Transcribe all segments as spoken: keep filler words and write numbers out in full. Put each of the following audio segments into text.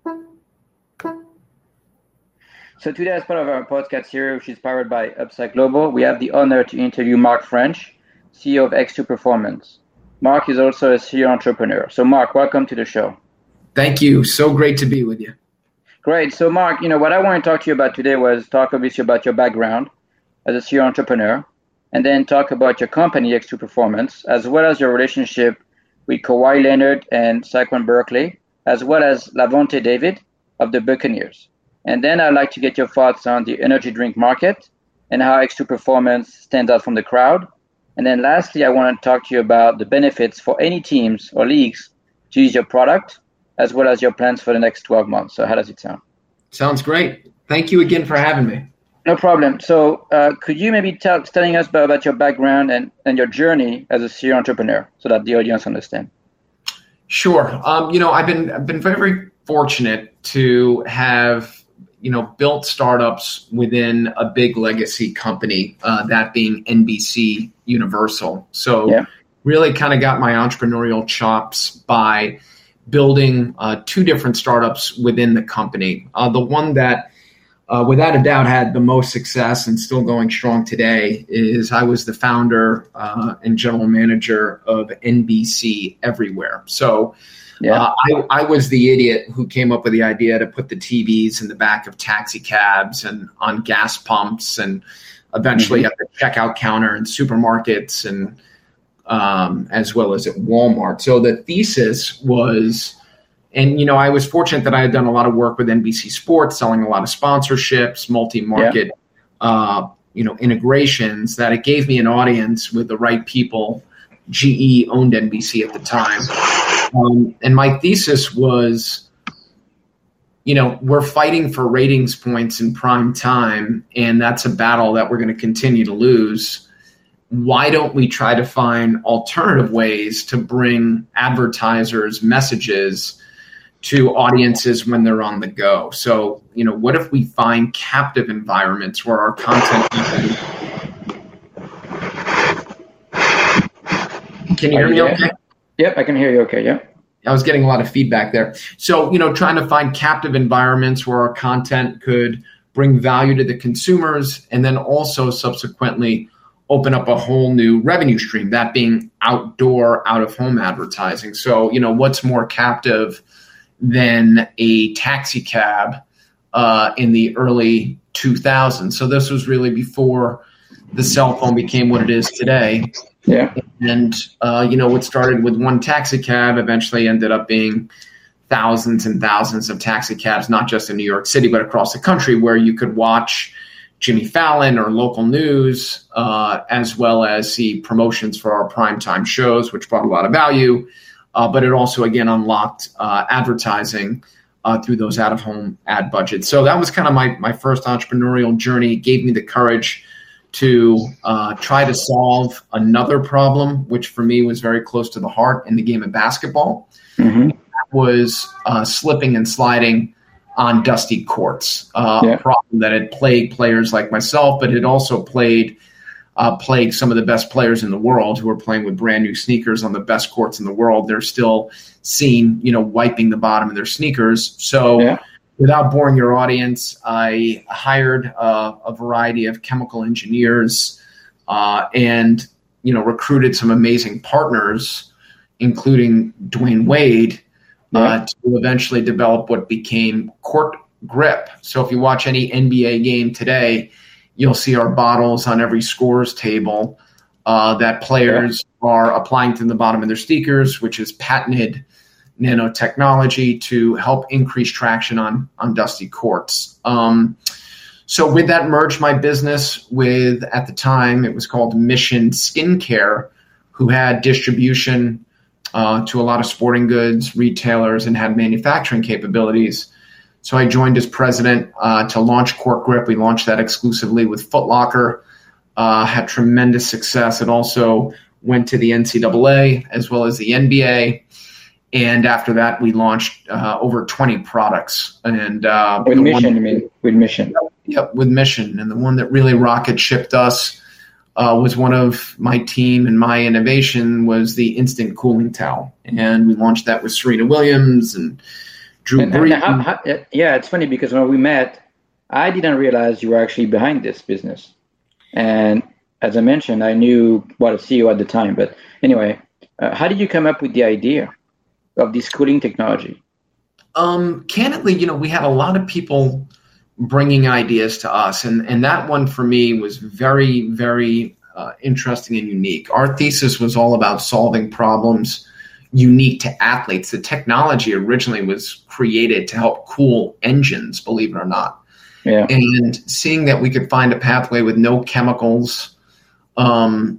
So today, as part of our podcast series, which is powered by Upside Global, we have the honor to interview Mark French, C E O of X two Performance. Mark is also a serial entrepreneur. So Mark, welcome to the show. Thank you. So great to be with you. Great. So Mark, you know, what I want to talk to you about today was talk obviously about your background as a serial entrepreneur, and then talk about your company, X two Performance, as well as your relationship with Kawhi Leonard and Saquon Barkley, as well as Lavonte David of the Buccaneers. And then I'd like to get your thoughts on the energy drink market and how X two Performance stands out from the crowd. And then lastly, I want to talk to you about the benefits for any teams or leagues to use your product, as well as your plans for the next twelve months. So how does it sound? Sounds great. Thank you again for having me. No problem. So uh, could you maybe tell telling us about, about your background and, and your journey as a serial entrepreneur so that the audience understand? Sure. Um, you know, I've been I've been very, very fortunate to have you know, built startups within a big legacy company, uh, that being N B C Universal. So yeah. really kind of got my entrepreneurial chops by building uh, two different startups within the company. Uh, the one that, uh, without a doubt, had the most success and still going strong today is I was the founder uh, and general manager of N B C Everywhere. So Yeah. Uh, I, I was the idiot who came up with the idea to put the T Vs in the back of taxi cabs and on gas pumps and eventually mm-hmm. at the checkout counter in supermarkets and um, as well as at Walmart. So the thesis was, and, you know, I was fortunate that I had done a lot of work with N B C Sports, selling a lot of sponsorships, multi-market, yeah. uh, you know, integrations, that it gave me an audience with the right people. G E owned N B C at the time. Um, and my thesis was, you know, we're fighting for ratings points in prime time, and that's a battle that we're going to continue to lose. Why don't we try to find alternative ways to bring advertisers' messages to audiences when they're on the go? So, you know, what if we find captive environments where our content is. Can you hear me okay? Yep, I can hear you okay, yeah. I was getting a lot of feedback there. So, you know, trying to find captive environments where our content could bring value to the consumers and then also subsequently open up a whole new revenue stream, that being outdoor, out-of-home advertising. So, you know, what's more captive than a taxi cab uh, in the early two thousands? So this was really before the cell phone became what it is today. Yeah. And, uh, you know, what started with one taxi cab eventually ended up being thousands and thousands of taxi cabs, not just in New York City, but across the country, where you could watch Jimmy Fallon or local news, uh, as well as see promotions for our primetime shows, which brought a lot of value. Uh, but it also, again, unlocked uh, advertising uh, through those out-of-home ad budgets. So that was kind of my, my first entrepreneurial journey. It gave me the courage to uh, try to solve another problem, which for me was very close to the heart in the game of basketball. Mm-hmm. That was uh, slipping and sliding on dusty courts, uh, yeah. a problem that had plagued players like myself, but it also played uh, plagued some of the best players in the world who were playing with brand new sneakers on the best courts in the world. They're still seen, you know, wiping the bottom of their sneakers. So. Yeah. Without boring your audience, I hired uh, a variety of chemical engineers uh, and, you know, recruited some amazing partners, including Dwayne Wade, uh, yeah. to eventually develop what became Court Grip. So if you watch any N B A game today, you'll see our bottles on every scores table uh, that players yeah. are applying to the bottom of their sneakers, which is patented nanotechnology to help increase traction on, on dusty courts. Um, so with that merged my business with, at the time, it was called Mission Skincare, who had distribution uh, to a lot of sporting goods retailers and had manufacturing capabilities. So I joined as president uh, to launch Court Grip. We launched that exclusively with Foot Locker, uh, had tremendous success. It also went to the N C double A as well as the N B A. And after that, we launched uh, over twenty products. And uh, with Mission, one, you mean? With Mission. Yep, yep, with Mission. And the one that really rocket shipped us uh, was one of my team, and my innovation was the instant cooling towel. And we launched that with Serena Williams and Drew And, and Brees. how, how, yeah, it's funny because when we met, I didn't realize you were actually behind this business. And as I mentioned, I knew what a C E O at the time. But anyway, uh, how did you come up with the idea of this cooling technology? Um, candidly, you know, we had a lot of people bringing ideas to us. And, and that one for me was very, very uh, interesting and unique. Our thesis was all about solving problems unique to athletes. The technology originally was created to help cool engines, believe it or not. Yeah. And seeing that we could find a pathway with no chemicals, um,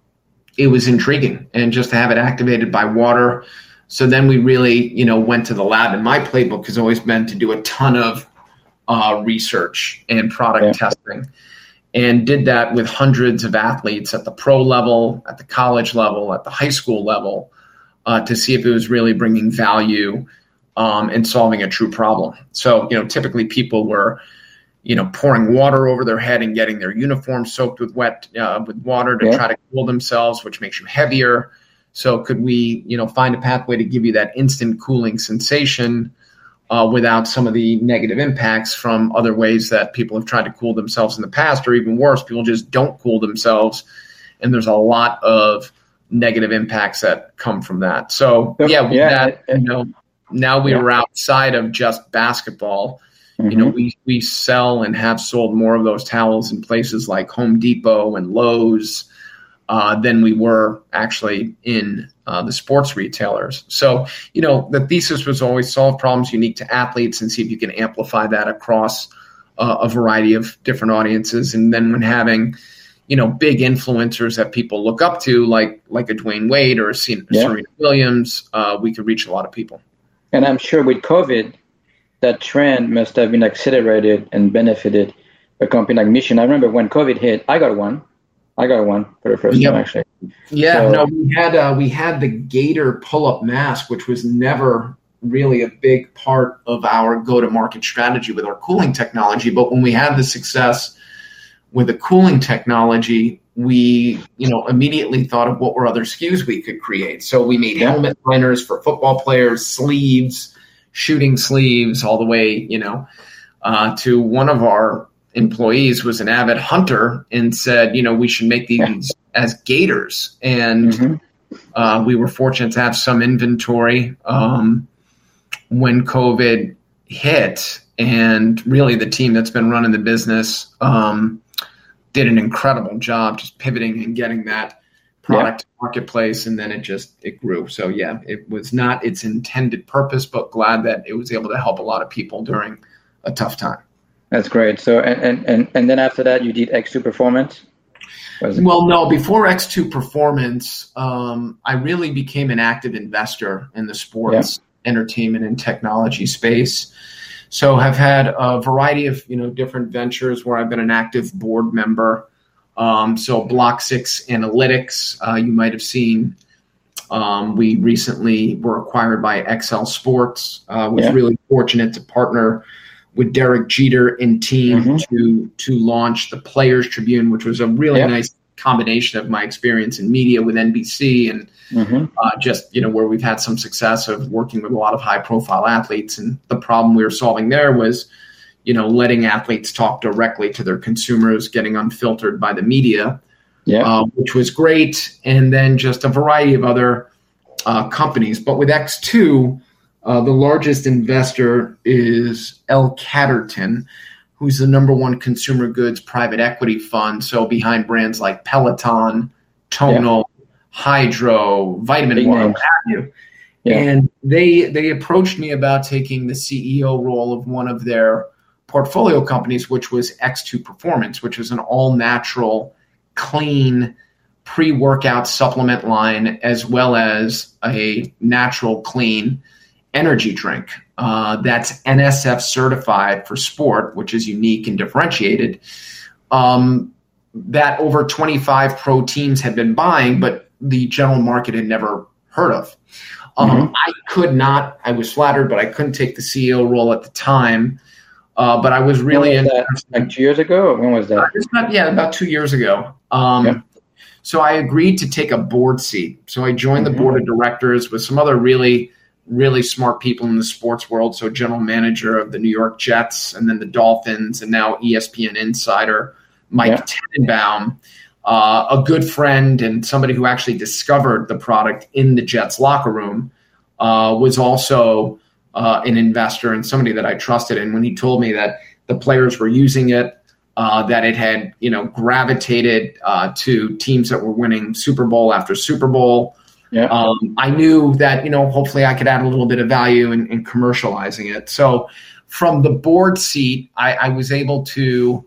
it was intriguing. And just to have it activated by water. So then we really, you know, went to the lab. And my playbook has always been to do a ton of uh, research and product yeah. testing, and did that with hundreds of athletes at the pro level, at the college level, at the high school level, uh, to see if it was really bringing value um, and solving a true problem. So, you know, typically people were, you know, pouring water over their head and getting their uniform soaked with wet uh, with water to yeah. try to cool themselves, which makes you heavier. So could we, you know, find a pathway to give you that instant cooling sensation uh, without some of the negative impacts from other ways that people have tried to cool themselves in the past, or even worse, people just don't cool themselves. And there's a lot of negative impacts that come from that. So yeah, with yeah. that, you know, now we yeah. were outside of just basketball. Mm-hmm. You know, we, we sell and have sold more of those towels in places like Home Depot and Lowe's uh, than we were actually in uh, the sports retailers. So, you know, the thesis was always solve problems unique to athletes and see if you can amplify that across uh, a variety of different audiences. And then when having, you know, big influencers that people look up to, like like a Dwayne Wade or a Serena yeah. Williams, uh, we could reach a lot of people. And I'm sure with COVID, that trend must have been accelerated and benefited a company like Mission. I remember when COVID hit, I got one. I got one for the first yep. time, actually. Yeah, so, no, we had uh, we had the Gator pull-up mask, which was never really a big part of our go-to-market strategy with our cooling technology. But when we had the success with the cooling technology, we, you know, immediately thought of what were other S K Us we could create. So we made yeah. helmet liners for football players, sleeves, shooting sleeves, all the way, you know, uh, to one of our employees was an avid hunter and said, you know, we should make these yeah. as gaiters. And mm-hmm. uh, we were fortunate to have some inventory um, when COVID hit. And really the team that's been running the business um, did an incredible job just pivoting and getting that product yeah. to marketplace, and then it just it grew. So yeah, it was not its intended purpose, but glad that it was able to help a lot of people during a tough time. That's great. So and and and then after that, you did X two Performance? Well, no, before X two Performance, um, I really became an active investor in the sports, yeah. entertainment, and technology space. So I've had a variety of, you know, different ventures where I've been an active board member. Um, so Block six Analytics, uh, you might have seen. Um, we recently were acquired by X L Sports. I uh, was yeah. really fortunate to partner with Derek Jeter and team mm-hmm. to to launch the Players Tribune, which was a really yeah. nice combination of my experience in media with N B C and mm-hmm. uh, just, you know, where we've had some success of working with a lot of high profile athletes. And the problem we were solving there was, you know, letting athletes talk directly to their consumers, getting unfiltered by the media, yeah. uh, which was great. And then just a variety of other uh, companies. But with X two, uh, the largest investor is L. Catterton, who's the number one consumer goods private equity fund. So behind brands like Peloton, Tonal, yeah. Hydro, Vitamin Big Water, what have you. Yeah. And they they approached me about taking the C E O role of one of their portfolio companies, which was X two Performance, which was an all-natural, clean, pre-workout supplement line, as well as a natural, clean energy drink uh, that's N S F certified for sport, which is unique and differentiated, um, that over twenty-five pro teams had been buying, but the general market had never heard of. Um, mm-hmm. I could not, I was flattered, but I couldn't take the C E O role at the time. Uh, but I was really in like two years ago. Or when was that? Not, yeah, about two years ago. Um, yeah. So I agreed to take a board seat. So I joined mm-hmm. the board of directors with some other really really smart people in the sports world. So general manager of the New York Jets and then the Dolphins, and now E S P N insider Mike yeah. Tenenbaum, uh, a good friend and somebody who actually discovered the product in the Jets locker room, uh, was also uh, an investor and somebody that I trusted. And when he told me that the players were using it, uh, that it had, you know, gravitated uh, to teams that were winning Super Bowl after Super Bowl, yeah. um, I knew that, you know, hopefully I could add a little bit of value in, in commercializing it. So from the board seat, I, I was able to,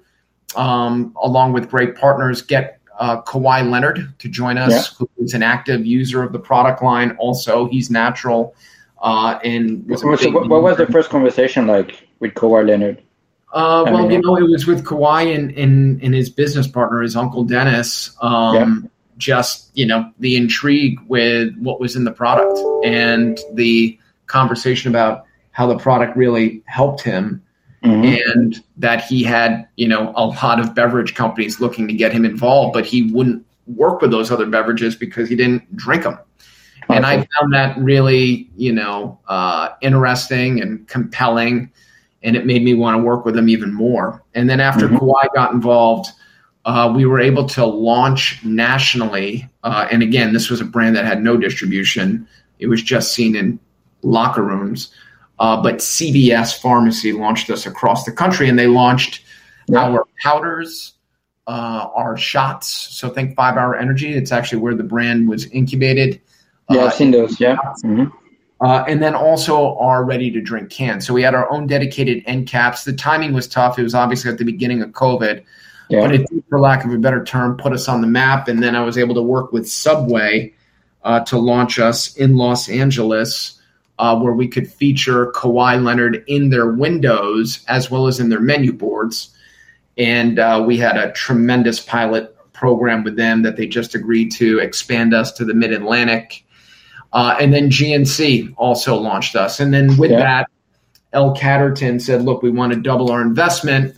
um, along with great partners, get uh, Kawhi Leonard to join us, yeah. who is an active user of the product line. Also, he's natural. Uh, and was so what, what was the first conversation like with Kawhi Leonard? Uh, well, mean, you know, it was with Kawhi and, and, and his business partner, his uncle Dennis. Um, yeah. Just, you know, the intrigue with what was in the product and the conversation about how the product really helped him, mm-hmm. and that he had, you know, a lot of beverage companies looking to get him involved, but he wouldn't work with those other beverages because he didn't drink them. Okay. And I found that really, you know, uh, interesting and compelling. And it made me want to work with them even more. And then after mm-hmm. Kawhi got involved, uh, we were able to launch nationally. Uh, and again, this was a brand that had no distribution. It was just seen in locker rooms. Uh, but C V S Pharmacy launched us across the country, and they launched yeah. our powders, uh, our shots. So think five hour Energy. It's actually where the brand was incubated. Yeah, uh, I've seen those, yeah. Mm-hmm. Uh, and then also our ready-to-drink cans. So we had our own dedicated end caps. The timing was tough. It was obviously at the beginning of COVID. Yeah. But it did, for lack of a better term, put us on the map. And then I was able to work with Subway uh, to launch us in Los Angeles, uh, where we could feature Kawhi Leonard in their windows as well as in their menu boards. And uh, we had a tremendous pilot program with them that they just agreed to expand us to the Mid-Atlantic. Uh, and then G N C also launched us. And then with yeah. that, L. Catterton said, look, we want to double our investment,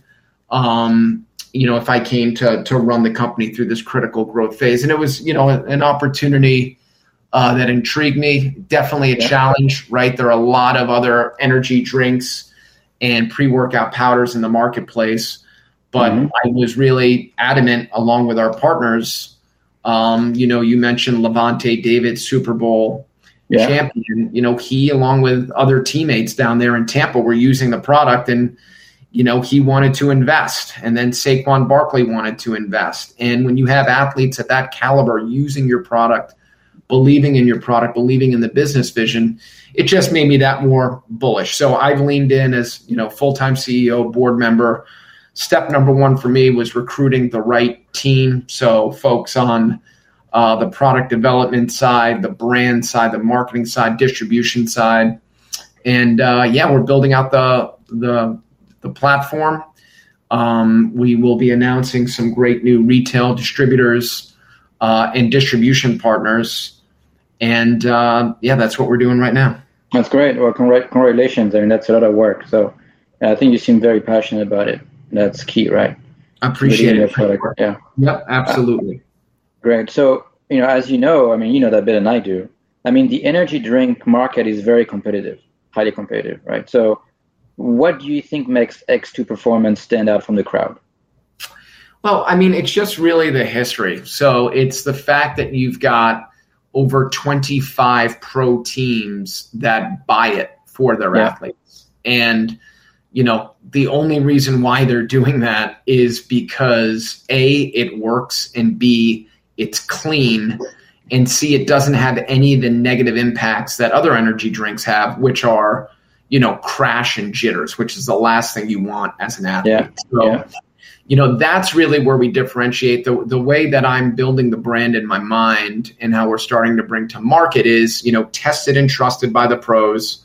um, you know, if I came to to run the company through this critical growth phase. And it was, you know, an opportunity uh, that intrigued me. Definitely a yeah. challenge, right? There are a lot of other energy drinks and pre-workout powders in the marketplace. But mm-hmm. I was really adamant, along with our partners. Um, you know, you mentioned Levante David, Super Bowl yeah. champion. You know, he, along with other teammates down there in Tampa, were using the product, and, you know, he wanted to invest. And then Saquon Barkley wanted to invest. And when you have athletes at that caliber using your product, believing in your product, believing in the business vision, it just made me that more bullish. So I've leaned in as, you know, full-time C E O, board member. Step number one for me was recruiting the right team. So folks on uh, the product development side, the brand side, the marketing side, distribution side. And uh, yeah, we're building out the the, the platform. Um, we will be announcing some great new retail distributors uh, and distribution partners. And uh, yeah, that's what we're doing right now. That's great. Well, congr- congratulations. I mean, that's a lot of work. So I think you seem very passionate about it. That's key, right? I appreciate it. Product. Yeah. Yep, absolutely. Uh, great. So, you know, as you know, I mean, you know that better than I do. I mean, the energy drink market is very competitive, highly competitive, right? So what do you think makes X two Performance stand out from the crowd? Well, I mean, it's just really the history. So it's the fact that you've got over twenty-five pro teams that buy it for their yeah. athletes. And you know, the only reason why they're doing that is because A, it works, and B, it's clean, and C, it doesn't have any of the negative impacts that other energy drinks have, which are, you know, crash and jitters, which is the last thing you want as an athlete. Yeah. So, yeah. you know, that's really where we differentiate. The, the way that I'm building the brand in my mind and how we're starting to bring to market is, you know, tested and trusted by the pros,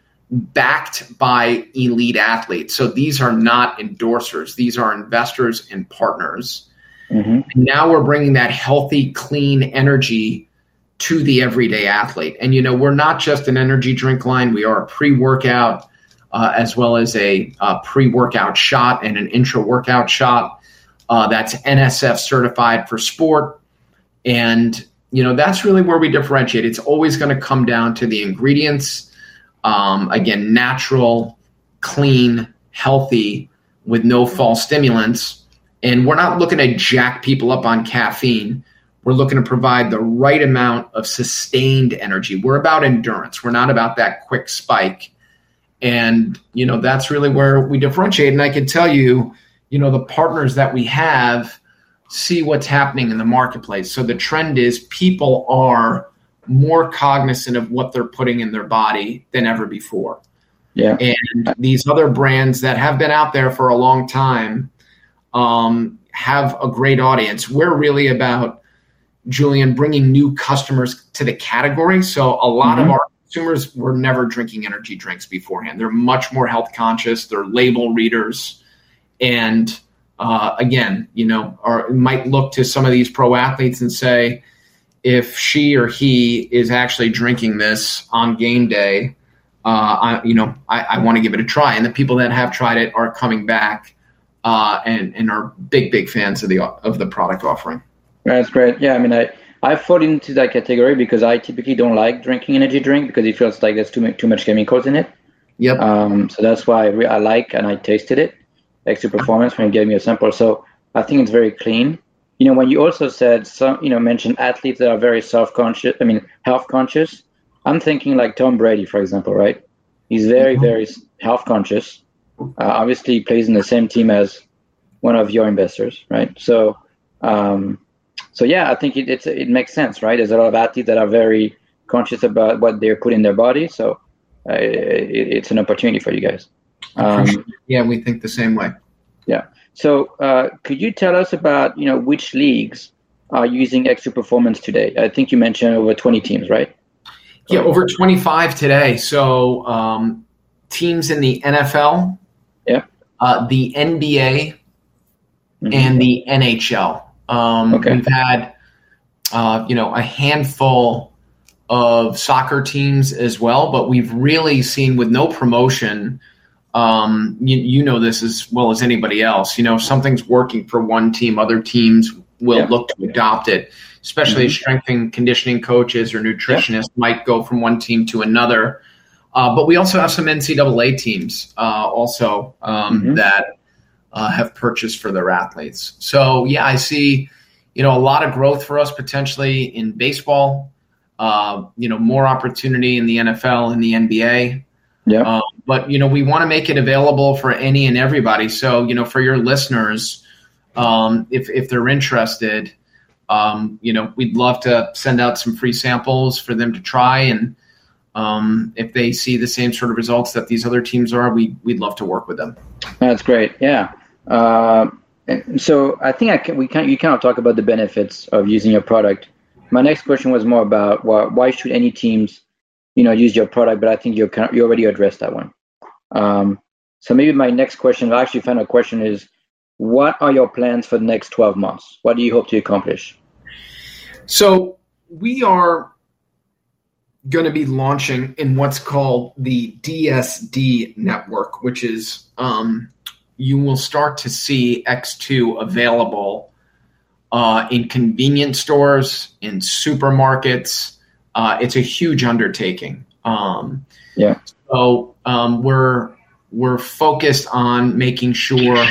backed by elite athletes. So these are not endorsers. These are investors and partners. Mm-hmm. And now we're bringing that healthy, clean energy to the everyday athlete. And, you know, we're not just an energy drink line. We are a pre-workout uh, as well as a, a pre-workout shot and an intra-workout shot uh, that's N S F certified for sport. And, you know, that's really where we differentiate. It's always going to come down to the ingredients, Um, again, natural, clean, healthy, with no false stimulants. And we're not looking to jack people up on caffeine. We're looking to provide the right amount of sustained energy. We're about endurance. We're not about that quick spike. And, you know, that's really where we differentiate. And I can tell you, you know, the partners that we have see what's happening in the marketplace. So the trend is people are more cognizant of what they're putting in their body than ever before. Yeah. And these other brands that have been out there for a long time um, have a great audience. We're really about, Julian, bringing new customers to the category. So a lot mm-hmm. of our consumers were never drinking energy drinks beforehand. They're much more health conscious. They're label readers. And uh, again, you know, or might look to some of these pro athletes and say, if she or he is actually drinking this on game day, uh, I, you know, I, I want to give it a try. And the people that have tried it are coming back uh, and, and are big, big fans of the of the product offering. That's great. Yeah, I mean, I, I fall into that category because I typically don't like drinking energy drink because it feels like there's too much, too much chemicals in it. Yep. Um, so that's why I, re- I like and I tasted it, Extra Performance, when you gave me a sample. So I think it's very clean. You know, when you also said, some, you know, mentioned athletes that are very self-conscious, I mean, health conscious, I'm thinking like Tom Brady, for example, right? He's very, very health conscious. Uh, obviously, he plays in the same team as one of your investors, right? So, um, so yeah, I think it it's, it makes sense, right? There's a lot of athletes that are very conscious about what they're putting in their body. So uh, it, it's an opportunity for you guys. Um, yeah, we think the same way. Yeah. So uh, could you tell us about, you know, which leagues are using Extra Performance today? I think you mentioned over twenty teams, right? Yeah, over twenty-five today. So um, teams in the N F L, yeah, uh, the N B A, mm-hmm. and the N H L. Um, okay. We've had, uh, you know, a handful of soccer teams as well, but we've really seen with no promotion. Um, you, you know this as well as anybody else. You know, if something's working for one team, other teams will yeah. look to adopt it, especially mm-hmm. strength and conditioning coaches or nutritionists yeah. might go from one team to another. Uh, but we also have some N C double A teams uh, also um, mm-hmm. that uh, have purchased for their athletes. So, yeah, I see, you know, a lot of growth for us potentially in baseball, uh, you know, more opportunity in the N F L and the N B A. Yeah. Um, but, you know, we want to make it available for any and everybody. So, you know, for your listeners, um, if, if they're interested, um, you know, we'd love to send out some free samples for them to try. And um, if they see the same sort of results that these other teams are, we, we'd love to work with them. That's great. Yeah. Uh, so I think I can, we can, you kind of talk about the benefits of using your product. My next question was more about why, why should any teams, you know, use your product, but I think you you already addressed that one. Um, so maybe my next question, I actually final question is, what are your plans for the next twelve months? What do you hope to accomplish? So we are going to be launching in what's called the D S D network, which is um, you will start to see X two available uh, in convenience stores, in supermarkets. Uh, it's a huge undertaking. Um, yeah. So um, we're we're focused on making sure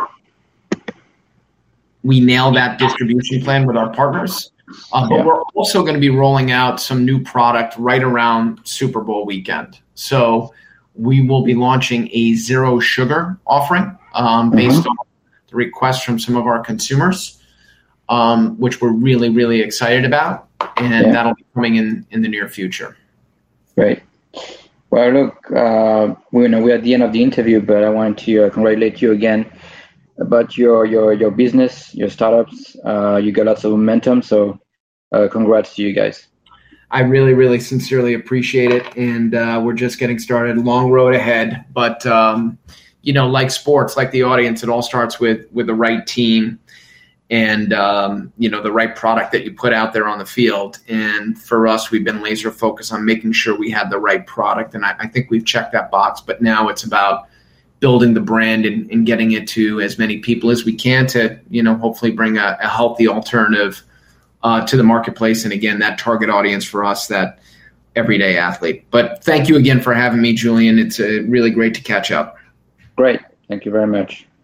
we nail that distribution plan with our partners. Uh, but yeah. we're also going to be rolling out some new product right around Super Bowl weekend. So we will be launching a zero sugar offering um, based mm-hmm. on the request from some of our consumers, um, which we're really, really excited about. And yeah. that'll be coming in, in the near future. Great. Well, look, uh, we know we're at the end of the interview, but I want to uh, congratulate you again about your your your business, your startups. Uh, you got lots of momentum, so uh, congrats to you guys. I really, really sincerely appreciate it, and uh, we're just getting started. Long road ahead, but um, you know, like sports, like the audience, it all starts with with the right team. And, um, you know, the right product that you put out there on the field. And for us, we've been laser focused on making sure we had the right product. And I, I think we've checked that box. But now it's about building the brand and, and getting it to as many people as we can to, you know, hopefully bring a, a healthy alternative uh, to the marketplace. And again, that target audience for us that everyday athlete. But thank you again for having me, Julian. It's uh, really great to catch up. Great. Thank you very much.